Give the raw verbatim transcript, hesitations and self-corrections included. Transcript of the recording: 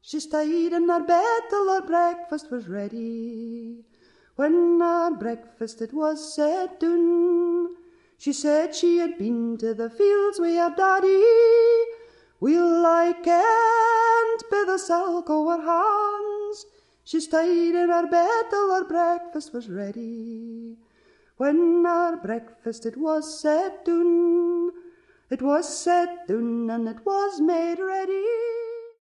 She stayed in her bed till her breakfast was ready. When her breakfast it was set down, she said she had been to the fields wi' her daddy. Weel I kent by the silk o' her hands, she stayed in her bed till her breakfast was ready. When her breakfast it was set down, it was set down and it was made ready.